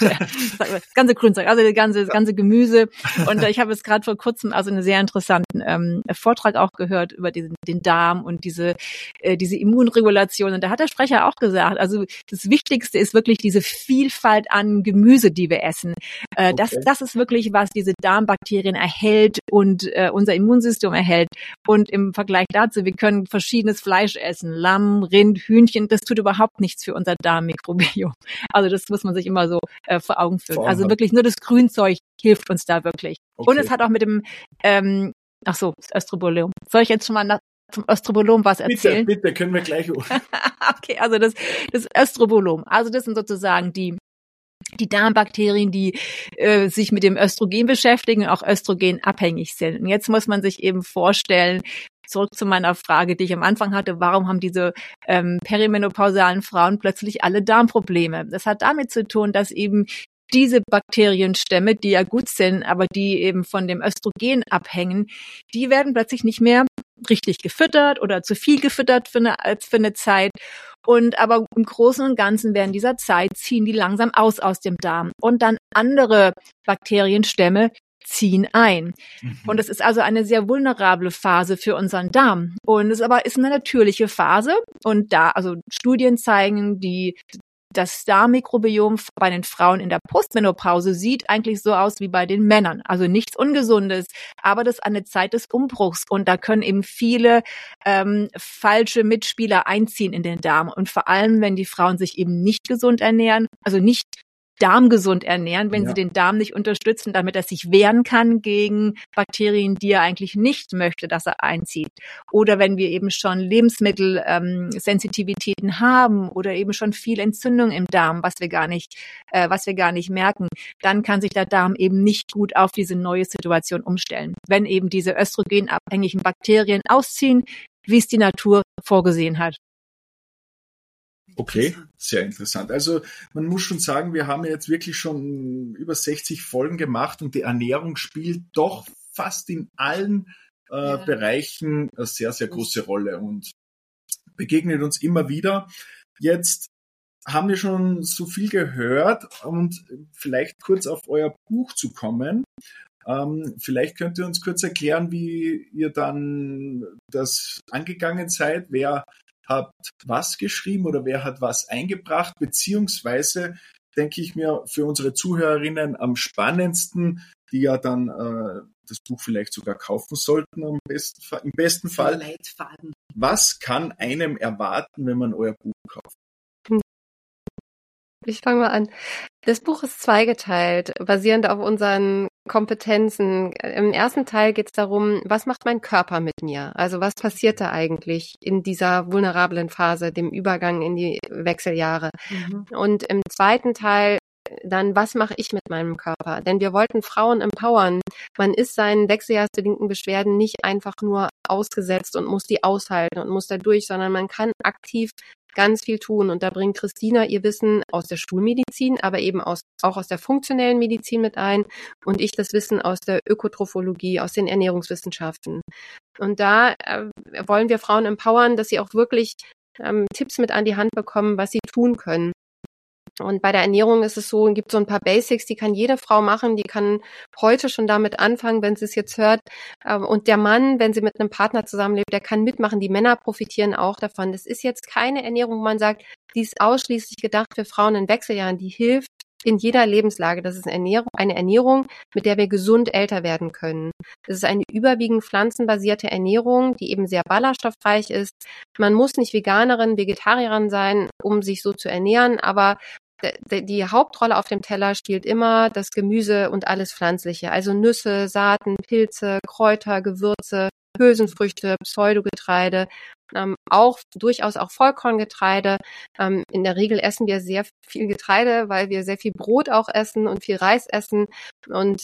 das ganze Grünzeug, also das ganze Gemüse. Und ich habe jetzt gerade vor kurzem also einen sehr interessanten Vortrag auch gehört über den Darm und diese Immunregulation. Und da hat der Sprecher auch gesagt, also das Wichtigste ist wirklich diese Vielfalt an Gemüse, die wir essen. Das ist wirklich, was diese Darmbakterien erhält und unser Immunsystem erhält. Und im Vergleich dazu, wir können verschiedenes Fleisch essen, Lamm, Rind, Hühnchen, das tut überhaupt nichts für unser Darmmikrobiom. Also das muss man sich immer so vor Augen führen. Also wirklich nur das Grünzeug hilft uns da wirklich. Okay. Und es hat auch mit dem das Östrobolom. Soll ich jetzt schon mal zum Östrobolom was erzählen? Bitte, können wir gleich. Okay, also das Östrobolom. Also das sind sozusagen die Darmbakterien, die sich mit dem Östrogen beschäftigen und auch östrogenabhängig sind. Und jetzt muss man sich eben vorstellen, zurück zu meiner Frage, die ich am Anfang hatte, warum haben diese perimenopausalen Frauen plötzlich alle Darmprobleme? Das hat damit zu tun, dass eben diese Bakterienstämme, die ja gut sind, aber die eben von dem Östrogen abhängen, die werden plötzlich nicht mehr richtig gefüttert oder zu viel gefüttert für eine Zeit. Und aber im Großen und Ganzen während dieser Zeit ziehen die langsam aus dem Darm. Und dann andere Bakterienstämme ziehen ein. Und es ist also eine sehr vulnerable Phase für unseren Darm. Und es aber ist eine natürliche Phase. Und also Studien zeigen, das Darmmikrobiom bei den Frauen in der Postmenopause sieht eigentlich so aus wie bei den Männern. Also nichts Ungesundes, aber das ist eine Zeit des Umbruchs. Und da können eben viele falsche Mitspieler einziehen in den Darm. Und vor allem, wenn die Frauen sich eben nicht gesund ernähren, also nicht darmgesund ernähren, wenn sie den Darm nicht unterstützen, damit er sich wehren kann gegen Bakterien, die er eigentlich nicht möchte, dass er einzieht. Oder wenn wir eben schon Lebensmittelsensitivitäten haben oder eben schon viel Entzündung im Darm, was wir gar nicht merken, dann kann sich der Darm eben nicht gut auf diese neue Situation umstellen. Wenn eben diese östrogenabhängigen Bakterien ausziehen, wie es die Natur vorgesehen hat. Okay, sehr interessant. Also man muss schon sagen, wir haben jetzt wirklich schon über 60 Folgen gemacht und die Ernährung spielt doch fast in allen Bereichen eine sehr, sehr große Rolle. Und begegnet uns immer wieder. Jetzt haben wir schon so viel gehört und vielleicht kurz auf euer Buch zu kommen. Vielleicht könnt ihr uns kurz erklären, wie ihr dann das angegangen seid. Wer hat was geschrieben oder wer hat was eingebracht? Beziehungsweise denke ich mir für unsere Zuhörerinnen am spannendsten, die ja dann das Buch vielleicht sogar kaufen sollten im besten Fall. Leitfaden. Was kann einem erwarten, wenn man euer Buch kauft? Ich fange mal an. Das Buch ist zweigeteilt, basierend auf unseren Kompetenzen. Im ersten Teil geht es darum, was macht mein Körper mit mir? Also was passiert da eigentlich in dieser vulnerablen Phase, dem Übergang in die Wechseljahre? Und im zweiten Teil dann, was mache ich mit meinem Körper? Denn wir wollten Frauen empowern. Man ist seinen wechseljahrsbedingten Beschwerden nicht einfach nur ausgesetzt und muss die aushalten und muss da durch, sondern man kann aktiv ganz viel tun. Und da bringt Christina ihr Wissen aus der Schulmedizin, aber eben auch aus der funktionellen Medizin mit ein und ich das Wissen aus der Ökotrophologie, aus den Ernährungswissenschaften. Und da wollen wir Frauen empowern, dass sie auch wirklich Tipps mit an die Hand bekommen, was sie tun können. Und bei der Ernährung ist es so, es gibt so ein paar Basics, die kann jede Frau machen, die kann heute schon damit anfangen, wenn sie es jetzt hört. Und der Mann, wenn sie mit einem Partner zusammenlebt, der kann mitmachen. Die Männer profitieren auch davon. Das ist jetzt keine Ernährung, wo man sagt, die ist ausschließlich gedacht für Frauen in Wechseljahren. Die hilft in jeder Lebenslage. Das ist eine Ernährung, mit der wir gesund älter werden können. Das ist eine überwiegend pflanzenbasierte Ernährung, die eben sehr ballaststoffreich ist. Man muss nicht Veganerin, Vegetarierin sein, um sich so zu ernähren, aber die Hauptrolle auf dem Teller spielt immer das Gemüse und alles Pflanzliche, also Nüsse, Saaten, Pilze, Kräuter, Gewürze, Hülsenfrüchte, Pseudogetreide, durchaus auch Vollkorngetreide. In der Regel essen wir sehr viel Getreide, weil wir sehr viel Brot auch essen und viel Reis essen und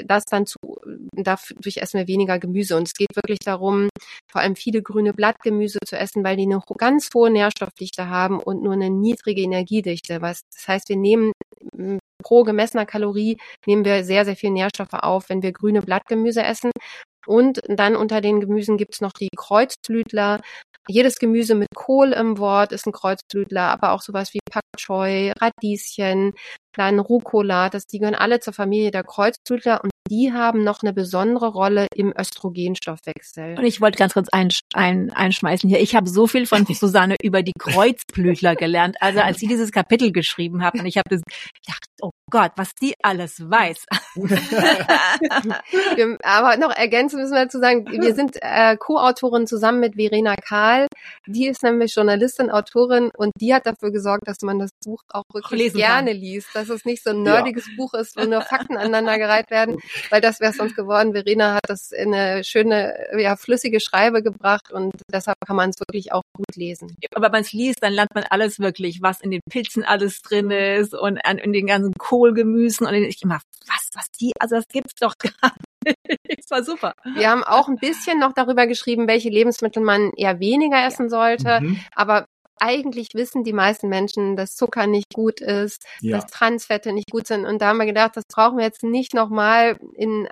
dadurch essen wir weniger Gemüse. Und es geht wirklich darum, vor allem viele grüne Blattgemüse zu essen, weil die eine ganz hohe Nährstoffdichte haben und nur eine niedrige Energiedichte. Das heißt, wir nehmen pro gemessener Kalorie nehmen wir sehr, sehr viel Nährstoffe auf, wenn wir grüne Blattgemüse essen. Und dann unter den Gemüsen gibt's noch die Kreuzblütler. Jedes Gemüse mit Kohl im Wort ist ein Kreuzblütler, aber auch sowas wie Pak Choi, Radieschen, dann Rucola, die gehören alle zur Familie der Kreuzblütler und die haben noch eine besondere Rolle im Östrogenstoffwechsel. Und ich wollte ganz kurz einschmeißen hier. Ich habe so viel von Susanne über die Kreuzblütler gelernt. Also als sie dieses Kapitel geschrieben hat und ich habe gedacht, oh Gott, was die alles weiß. Aber noch ergänzen müssen wir dazu sagen, wir sind Co-Autorin zusammen mit Verena Kahl. Die ist nämlich Journalistin, Autorin und die hat dafür gesorgt, dass man das Buch auch wirklich gerne liest. Dass es nicht so ein nerdiges Buch ist, wo nur Fakten aneinandergereiht werden, weil das wäre es sonst geworden. Verena hat das in eine schöne, flüssige Schreibe gebracht und deshalb kann man es wirklich auch gut lesen. Aber wenn man es liest, dann lernt man alles wirklich, was in den Pilzen alles drin ist und in den ganzen Kohlgemüsen und ich immer, das gibt's doch gar nicht. Das war super. Wir haben auch ein bisschen noch darüber geschrieben, welche Lebensmittel man eher weniger essen sollte, aber eigentlich wissen die meisten Menschen, dass Zucker nicht gut ist, dass Transfette nicht gut sind. Und da haben wir gedacht, das brauchen wir jetzt nicht nochmal in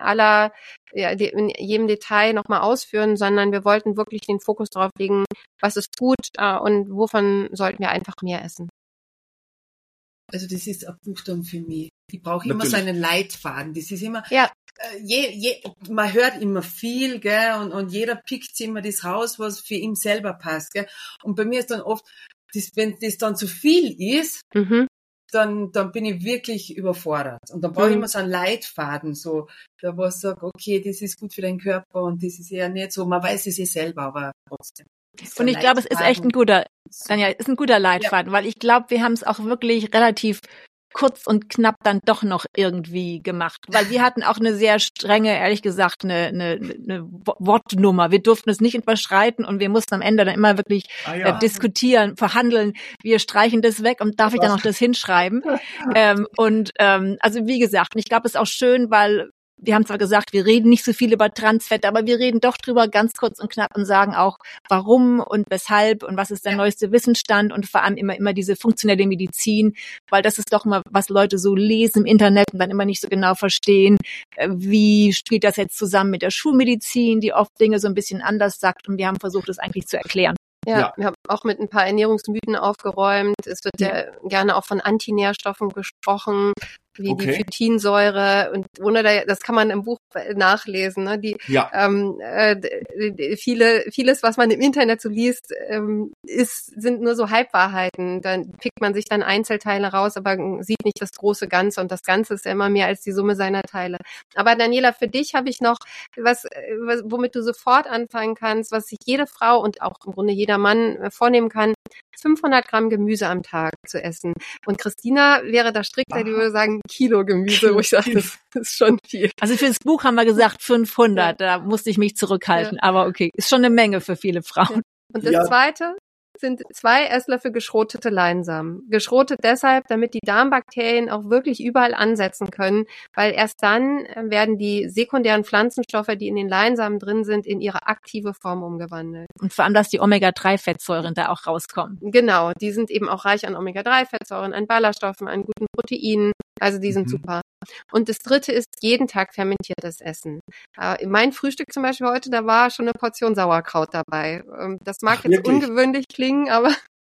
jedem Detail nochmal ausführen, sondern wir wollten wirklich den Fokus darauf legen, was ist gut und wovon sollten wir einfach mehr essen. Also das ist ein Buch dann für mich. Ich brauche immer so einen Leitfaden. Das ist immer, man hört immer viel, gell, und jeder pickt sich immer das raus, was für ihn selber passt, gell. Und bei mir ist dann oft, wenn das dann zu viel ist, dann bin ich wirklich überfordert. Und dann brauche ich immer so einen Leitfaden, so, da wo ich sage, okay, das ist gut für deinen Körper und das ist eher nicht so, man weiß es selber, aber trotzdem. Und ich glaube, es ist echt ein guter Leitfaden, weil ich glaube, wir haben es auch wirklich relativ kurz und knapp dann doch noch irgendwie gemacht, weil wir hatten auch eine sehr strenge, ehrlich gesagt, eine Wortnummer. Wir durften es nicht überschreiten und wir mussten am Ende dann immer wirklich diskutieren, verhandeln. Wir streichen das weg und darf ich dann noch das hinschreiben? Also wie gesagt, ich glaube, es ist auch schön, weil wir haben zwar gesagt, wir reden nicht so viel über Transfette, aber wir reden doch drüber ganz kurz und knapp und sagen auch, warum und weshalb und was ist der neueste Wissensstand und vor allem immer diese funktionelle Medizin, weil das ist doch immer, was Leute so lesen im Internet und dann immer nicht so genau verstehen, wie spielt das jetzt zusammen mit der Schulmedizin, die oft Dinge so ein bisschen anders sagt und wir haben versucht, das eigentlich zu erklären. Ja, wir haben auch mit ein paar Ernährungsmythen aufgeräumt. Es wird ja gerne auch von Antinährstoffen gesprochen, wie die Phytinsäure und das kann man im Buch nachlesen. Ne? Vieles, was man im Internet so liest, sind nur so Halbwahrheiten. Dann pickt man sich dann Einzelteile raus, aber sieht nicht das große Ganze und das Ganze ist ja immer mehr als die Summe seiner Teile. Aber Daniela, für dich habe ich noch was, womit du sofort anfangen kannst, was sich jede Frau und auch im Grunde jeder Mann vornehmen kann, 500 Gramm Gemüse am Tag zu essen. Und Christina wäre da strikter, die würde sagen Kilo Gemüse, wo ich sage, das ist schon viel. Also für das Buch haben wir gesagt 500, da musste ich mich zurückhalten. Aber okay, ist schon eine Menge für viele Frauen. Und das Zweite sind 2 Esslöffel geschrotete Leinsamen. Geschrotet deshalb, damit die Darmbakterien auch wirklich überall ansetzen können, weil erst dann werden die sekundären Pflanzenstoffe, die in den Leinsamen drin sind, in ihre aktive Form umgewandelt. Und vor allem, dass die Omega-3-Fettsäuren da auch rauskommen. Genau, die sind eben auch reich an Omega-3-Fettsäuren, an Ballaststoffen, an guten Proteinen. Also die sind super. Und das Dritte ist jeden Tag fermentiertes Essen. Mein Frühstück zum Beispiel heute, da war schon eine Portion Sauerkraut dabei. Das mag jetzt ungewöhnlich klingen, aber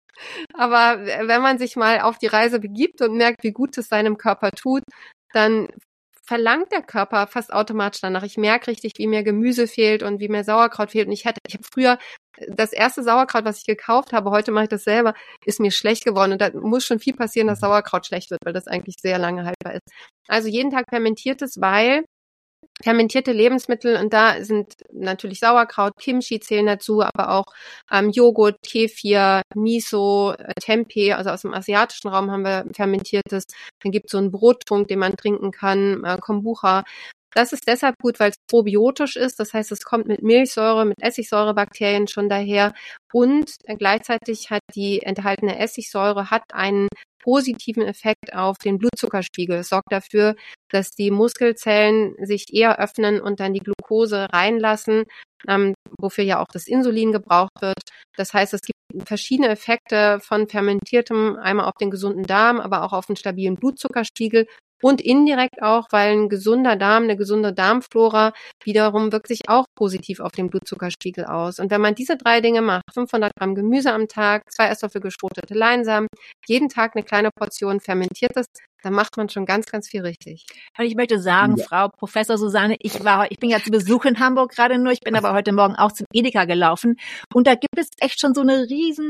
wenn man sich mal auf die Reise begibt und merkt, wie gut es seinem Körper tut, dann verlangt der Körper fast automatisch danach. Ich merke richtig, wie mir Gemüse fehlt und wie mir Sauerkraut fehlt. Und ich habe früher das erste Sauerkraut, was ich gekauft habe, heute mache ich das selber, ist mir schlecht geworden. Und da muss schon viel passieren, dass Sauerkraut schlecht wird, weil das eigentlich sehr lange haltbar ist. Also jeden Tag fermentiertes, weil fermentierte Lebensmittel, und da sind natürlich Sauerkraut, Kimchi zählen dazu, aber auch Joghurt, Kefir, Miso, Tempeh, also aus dem asiatischen Raum haben wir fermentiertes. Dann gibt es so einen Brottrunk, den man trinken kann, Kombucha. Das ist deshalb gut, weil es probiotisch ist. Das heißt, es kommt mit Milchsäure, mit Essigsäurebakterien schon daher. Und gleichzeitig hat die enthaltene Essigsäure einen positiven Effekt auf den Blutzuckerspiegel. Es sorgt dafür, dass die Muskelzellen sich eher öffnen und dann die Glucose reinlassen, wofür ja auch das Insulin gebraucht wird. Das heißt, es gibt verschiedene Effekte von Fermentiertem, einmal auf den gesunden Darm, aber auch auf den stabilen Blutzuckerspiegel. Und indirekt auch, weil ein gesunder Darm, eine gesunde Darmflora wiederum wirkt sich auch positiv auf den Blutzuckerspiegel aus. Und wenn man diese 3 Dinge macht, 500 Gramm Gemüse am Tag, 2 Esslöffel geschrotete Leinsamen, jeden Tag eine kleine Portion fermentiertes, dann macht man schon ganz, ganz viel richtig. Und ich möchte sagen, Frau Professor Susanne, ich bin ja zu Besuch in Hamburg gerade nur, ich bin aber heute Morgen auch zum Edeka gelaufen und da gibt es echt schon so eine riesen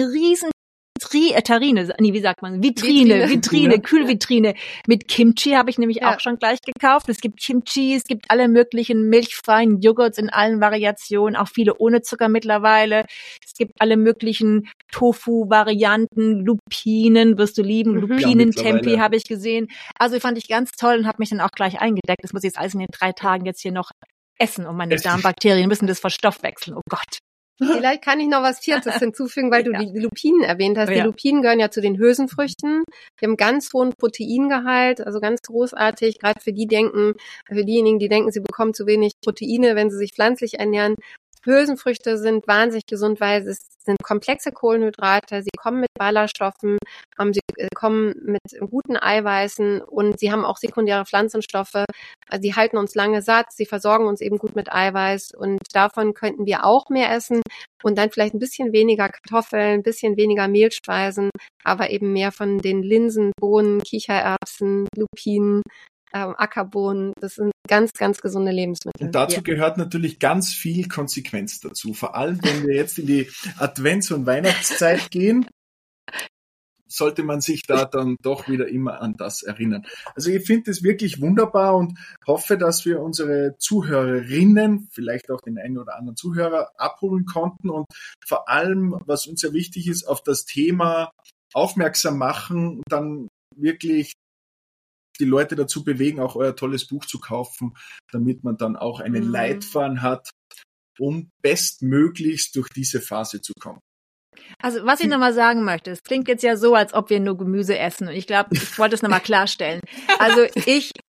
Vitrine, Kühlvitrine. Mit Kimchi habe ich nämlich auch schon gleich gekauft. Es gibt Kimchi, es gibt alle möglichen milchfreien Joghurts in allen Variationen, auch viele ohne Zucker mittlerweile. Es gibt alle möglichen Tofu-Varianten, Lupinen, wirst du lieben, Lupinen-Tempeh habe ich gesehen. Also fand ich ganz toll und habe mich dann auch gleich eingedeckt. Das muss ich jetzt alles in den 3 Tagen jetzt hier noch essen und meine Darmbakterien müssen das verstoffwechseln. Oh Gott. Vielleicht kann ich noch was Viertes hinzufügen, weil du die Lupinen erwähnt hast. Die Lupinen gehören ja zu den Hülsenfrüchten. Die haben ganz hohen Proteingehalt, also ganz großartig, gerade für diejenigen, die denken, sie bekommen zu wenig Proteine, wenn sie sich pflanzlich ernähren. Hülsenfrüchte sind wahnsinnig gesund, weil es sind komplexe Kohlenhydrate, sie kommen mit Ballaststoffen, sie kommen mit guten Eiweißen und sie haben auch sekundäre Pflanzenstoffe. Also sie halten uns lange satt, sie versorgen uns eben gut mit Eiweiß und davon könnten wir auch mehr essen und dann vielleicht ein bisschen weniger Kartoffeln, ein bisschen weniger Mehlspeisen, aber eben mehr von den Linsen, Bohnen, Kichererbsen, Lupinen, Ackerbohnen, das sind ganz, ganz gesunde Lebensmittel. Und dazu gehört natürlich ganz viel Konsequenz dazu. Vor allem, wenn wir jetzt in die Advents- und Weihnachtszeit gehen, sollte man sich da dann doch wieder immer an das erinnern. Also ich finde es wirklich wunderbar und hoffe, dass wir unsere Zuhörerinnen, vielleicht auch den einen oder anderen Zuhörer abholen konnten und vor allem, was uns ja wichtig ist, auf das Thema aufmerksam machen, dann wirklich die Leute dazu bewegen, auch euer tolles Buch zu kaufen, damit man dann auch einen Leitfaden hat, um bestmöglichst durch diese Phase zu kommen. Also was ich nochmal sagen möchte, es klingt jetzt ja so, als ob wir nur Gemüse essen und ich glaube, ich wollte es nochmal klarstellen. Also ich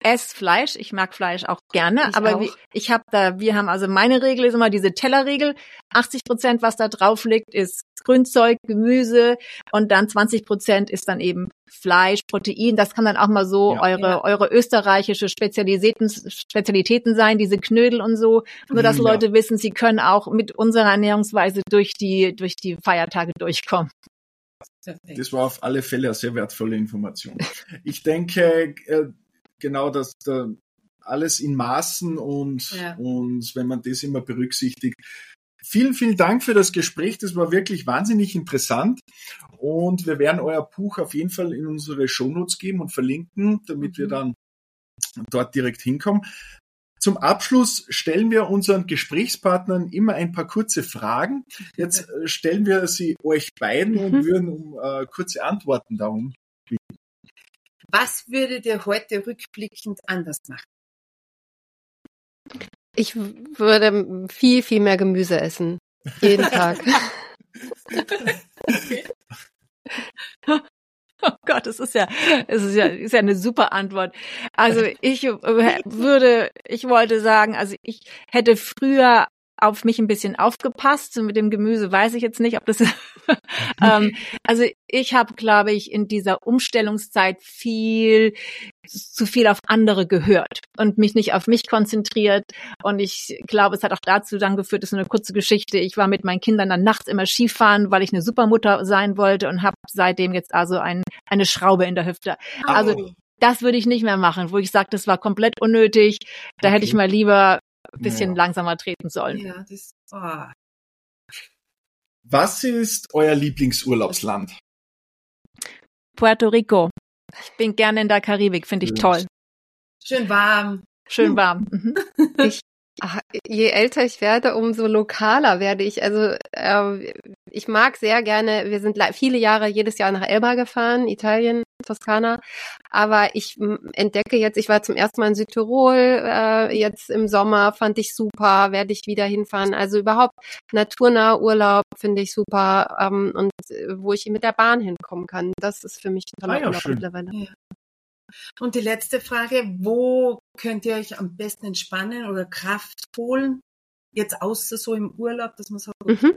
esse Fleisch. Ich mag Fleisch auch gerne, Ich aber auch. wir haben also meine Regel ist immer diese Tellerregel. 80%, was da drauf liegt, ist Grünzeug, Gemüse und dann 20% ist dann eben Fleisch, Protein. Das kann dann auch mal so eure österreichische Spezialitäten sein, diese Knödel und so. Nur, dass Leute wissen, sie können auch mit unserer Ernährungsweise durch die Feiertage durchkommen. Das war auf alle Fälle eine sehr wertvolle Information. Ich denke, genau, dass da alles in Maßen und wenn man das immer berücksichtigt. Vielen, vielen Dank für das Gespräch. Das war wirklich wahnsinnig interessant. Und wir werden euer Buch auf jeden Fall in unsere Shownotes geben und verlinken, damit wir dann dort direkt hinkommen. Zum Abschluss stellen wir unseren Gesprächspartnern immer ein paar kurze Fragen. Jetzt stellen wir sie euch beiden und würden um kurze Antworten darum bitten. Was würdet ihr heute rückblickend anders machen? Ich würde viel, viel mehr Gemüse essen. Jeden Tag. Oh Gott, es ist ja eine super Antwort. Also ich wollte sagen, also ich hätte früher auf mich ein bisschen aufgepasst. Mit dem Gemüse weiß ich jetzt nicht, ob das also ich habe, glaube ich, in dieser Umstellungszeit zu viel auf andere gehört und mich nicht auf mich konzentriert. Und ich glaube, es hat auch dazu dann geführt, das ist eine kurze Geschichte. Ich war mit meinen Kindern dann nachts immer Skifahren, weil ich eine Supermutter sein wollte und habe seitdem jetzt also eine Schraube in der Hüfte. Also das würde ich nicht mehr machen, wo ich sage, das war komplett unnötig. Da hätte ich mal lieber ein bisschen langsamer treten sollen. Ja, Was ist euer Lieblingsurlaubsland? Puerto Rico. Ich bin gerne in der Karibik, finde ich toll. Schön warm. Schön warm. Mhm. Je älter ich werde, umso lokaler werde ich. Also ich mag sehr gerne, wir sind viele Jahre jedes Jahr nach Elba gefahren, Italien, Toskana. Aber ich entdecke jetzt, ich war zum ersten Mal in Südtirol, jetzt im Sommer, fand ich super, werde ich wieder hinfahren. Also überhaupt naturnaher Urlaub finde ich super und wo ich mit der Bahn hinkommen kann. Das ist für mich ein toller Urlaub mittlerweile. Ja. Und die letzte Frage, wo könnt ihr euch am besten entspannen oder Kraft holen? Jetzt außer so im Urlaub, dass man sagt,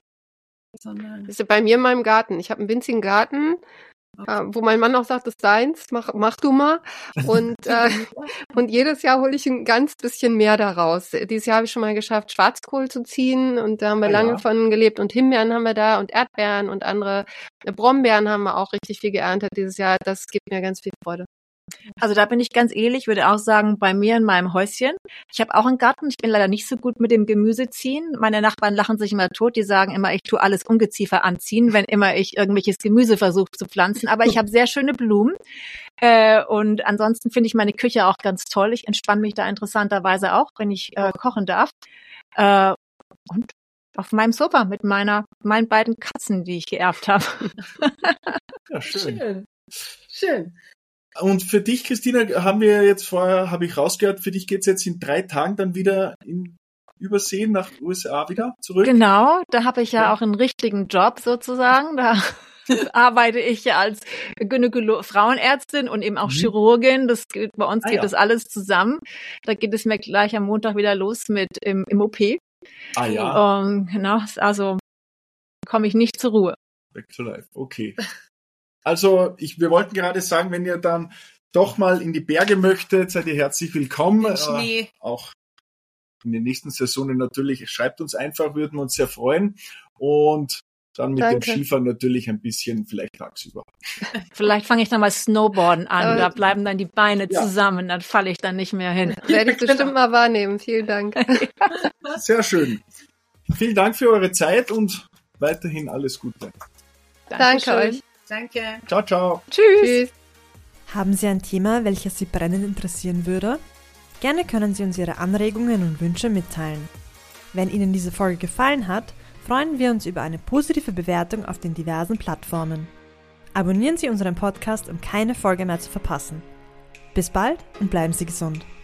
das ist bei mir in meinem Garten. Ich habe einen winzigen Garten, wo mein Mann auch sagt, das ist deins, mach du mal. Und jedes Jahr hole ich ein ganz bisschen mehr daraus. Dieses Jahr habe ich schon mal geschafft, Schwarzkohl zu ziehen und da haben wir lange von gelebt und Himbeeren haben wir da und Erdbeeren und andere Brombeeren haben wir auch richtig viel geerntet dieses Jahr. Das gibt mir ganz viel Freude. Also da bin ich ganz ehrlich, würde auch sagen, bei mir in meinem Häuschen. Ich habe auch einen Garten, ich bin leider nicht so gut mit dem Gemüse ziehen. Meine Nachbarn lachen sich immer tot, die sagen immer, ich tue alles Ungeziefer anziehen, wenn immer ich irgendwelches Gemüse versuche zu pflanzen. Aber ich habe sehr schöne Blumen und ansonsten finde ich meine Küche auch ganz toll. Ich entspanne mich da interessanterweise auch, wenn ich kochen darf. Und auf meinem Sofa mit meinen beiden Katzen, die ich geerbt habe. Ja, schön. Schön. Und für dich, Christina, habe ich rausgehört, für dich geht's jetzt in 3 Tagen dann wieder in Übersee nach USA wieder zurück? Genau, da habe ich ja auch einen richtigen Job sozusagen. Da arbeite ich ja als Frauenärztin und eben auch Chirurgin. Bei uns geht das alles zusammen. Da geht es mir gleich am Montag wieder los mit im OP. Ah ja. Genau, also komme ich nicht zur Ruhe. Back to life, okay. Also, wir wollten gerade sagen, wenn ihr dann doch mal in die Berge möchtet, seid ihr herzlich willkommen. Schnee. Auch in den nächsten Saisonen natürlich. Schreibt uns einfach, würden wir uns sehr freuen. Und dann mit dem Skifahren natürlich ein bisschen, vielleicht tagsüber. Vielleicht fange ich dann mal Snowboarden an. Da bleiben dann die Beine zusammen. Dann falle ich dann nicht mehr hin. Werde ich bestimmt mal wahrnehmen. Vielen Dank. Sehr schön. Vielen Dank für eure Zeit und weiterhin alles Gute. Danke euch. Danke. Ciao, ciao. Tschüss. Haben Sie ein Thema, welches Sie brennend interessieren würde? Gerne können Sie uns Ihre Anregungen und Wünsche mitteilen. Wenn Ihnen diese Folge gefallen hat, freuen wir uns über eine positive Bewertung auf den diversen Plattformen. Abonnieren Sie unseren Podcast, um keine Folge mehr zu verpassen. Bis bald und bleiben Sie gesund.